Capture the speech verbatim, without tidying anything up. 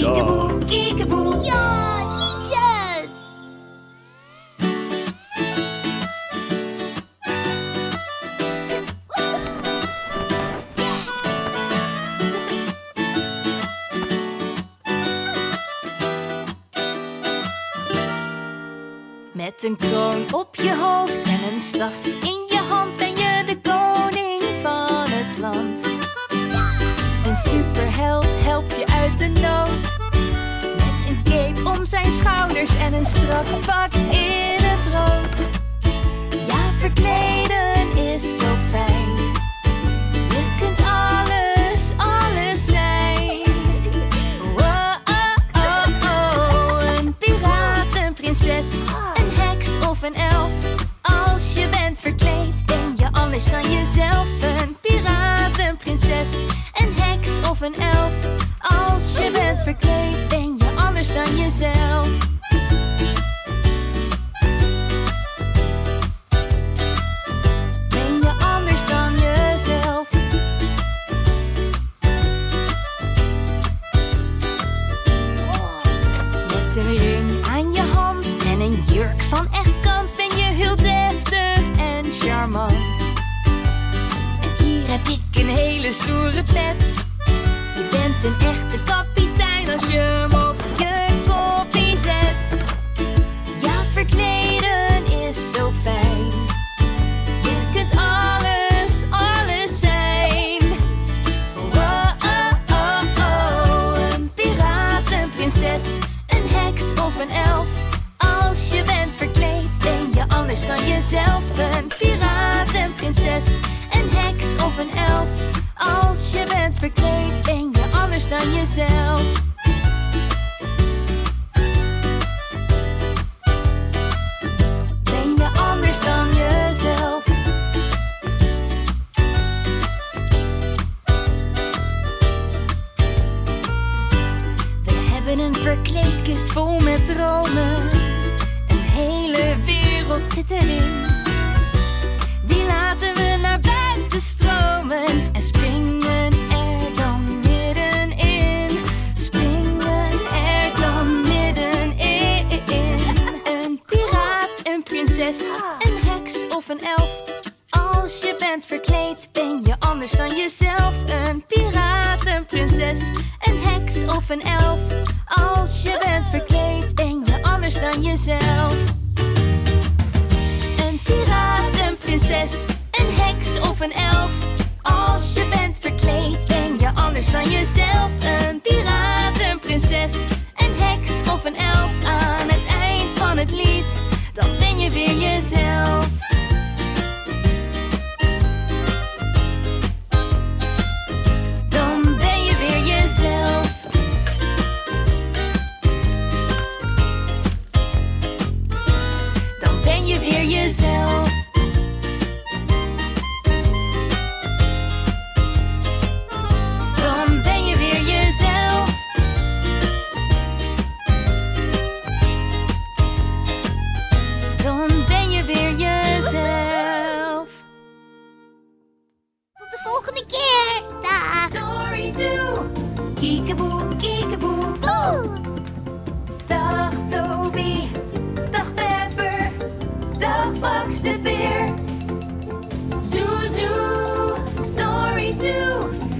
Kiekeboe, kiekeboe. Ja, liedjes! Met een kroon op je hoofd en een staf in je hand ben je de koning van het land. Een superheld helpt je uit de nood. Met een cape om zijn schouders en een strak pak in het rood. Ja, verkleden is zo fijn. Je kunt alles, alles zijn. Oh, oh, oh, oh. Een piraat, een prinses, een heks of een elf. Als je bent verkleed ben je anders dan jezelf. Een piraat, een prinses, een heks of een elf. Als je bent verkleed ben je anders dan jezelf. Ben je anders dan jezelf. Met een ring aan je hand en een jurk van echt kant ben je heel deftig en charmant. En hier heb ik een hele stoere pet. Je bent een echte kapitein als je hem op je koppie zet. Ja, verkleden is zo fijn. Je kunt alles, alles zijn. Oh, oh, oh, oh. Een piraat, een prinses, een heks of een elf. Als je bent verkleed ben je anders dan jezelf. Een piraat, een prinses, een heks of een elf. Als je bent verkleed ben je anders dan jezelf. Ben je anders dan jezelf. We hebben een verkleedkist vol met dromen. Een hele wereld zit erin. Die laten we naar buiten stromen en springen er dan middenin. Springen er dan middenin. Een piraat, een prinses, een heks of een elf. Als je bent verkleed ben je anders dan jezelf. Een piraat, een prinses, een heks of een elf. Als je bent verkleed ben je anders dan jezelf. Een piraat, een prinses, een heks of een elf. Als je bent verkleed ben je anders dan jezelf. Een piraat, een prinses, een heks of een elf. Aan het eind van het lied, dan ben je weer jezelf. Dan ben je weer jezelf. Dan ben je weer jezelf. Dan ben je weer jezelf. Dan ben je weer jezelf. Tot de volgende keer. Dag. Story Zoo. Kiekeboe, kiekeboe. Boe. Dag Toby. Dag Pepper. Dag Max de beer. Zoo, zoo. Story Zoo.